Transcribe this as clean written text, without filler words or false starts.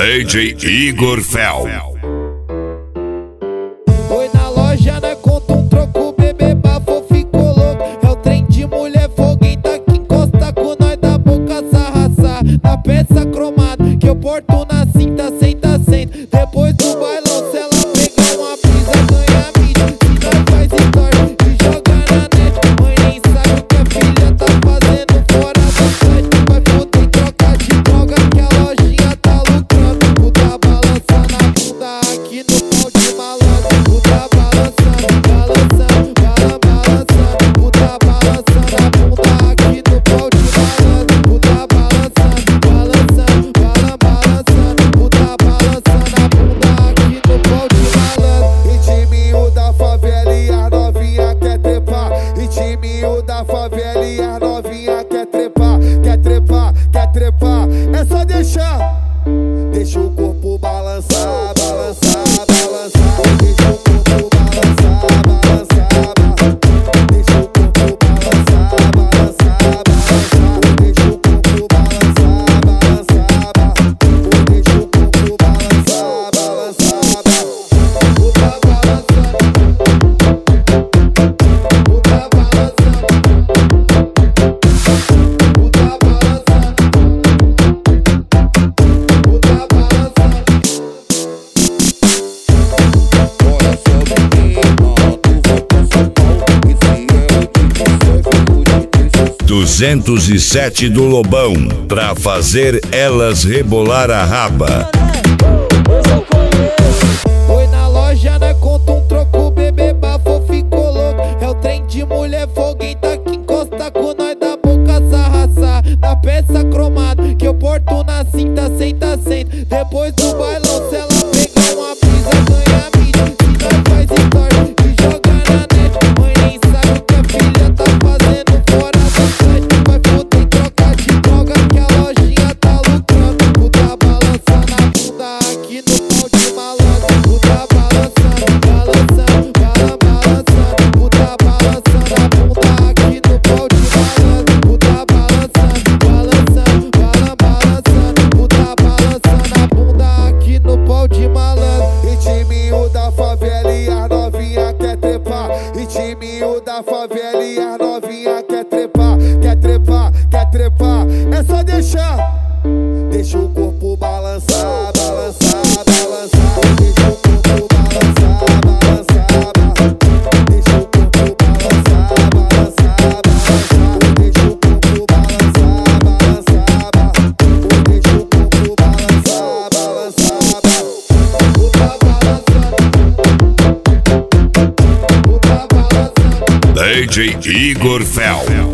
DJ Igor Fel. Foi na loja, né? Conta um troco, bebê bafo, ficou louco. É o trem de mulher foguenta que encosta com nós da boca sarraçá. Na peça cromada, que eu porto na cinta, senta. Depois do bailão, se ela pegar uma brisa, ganha mídia. Se nós faz story e joga na net, mãe nem sabe o que a filha tá fazendo fora do site. Vai foder em troca de droga que a lojinha tá lucrando. Puta balançando a bunda aqui no pau de malandro. Puta balançando, balançando, balançando. Puta balançando a bunda aqui no pau de malandro. Puta balançando, balançando, balançando. Puta balançando a bunda aqui no pau de malandro. Ritminho da favela e a novinha quer trepar. Ritminho da favela e a novinha quer trepar. Quer trepar, quer trepar. É só deixar. Deixa o corpo balançar, balançar, balançar. Deixa o corpo balançar, balançar, balançar. Deixa o corpo balançar, balançar, balançar. Deixa o corpo balançar, balançar, balançar. Deixa o corpo balançar, balançar, balançar. Puta balançando, puta balançando, puta balançando. 207 do Lobão, pra fazer elas rebolar a raba. Foi na loja, né? Conta um troco, bebê bafo, ficou louco. É o trem de mulher foguenta que encosta com nós da boca sarraçá. Na peça cromada, que eu porto na cinta, senta. Depois do bailão, se ela pegar uma brisa, ganha mídia. Se nós faz story e joga na net, mãe nem sabe o que a filha tá fazendo fora do site. Vai foder em troca de droga que a lojinha tá lucrando. Puta balançando a bunda aqui no pau de malandro. Puta balançando, balançando, balançando. Puta balançando a bunda aqui no pau de malandro. Puta balançando, balançando, balançando. Puta balançando a bunda aqui no pau de malandro. Ritminho da favela e a novinha quer trepar. Ritminho da favela e a novinha quer trepar. Quer trepar, quer trepar. É só deixar. Deixa o corpo balançar, balançar, balançar. Deixa o corpo balançar, balançar, balançar. Deixa o corpo balançar, balançar, balançar. Deixa o corpo balançar, balançar, balançar. Deixa o corpo balançar, balançar, balançar. Puta balançando, puta balançando. DJ Igor Fel.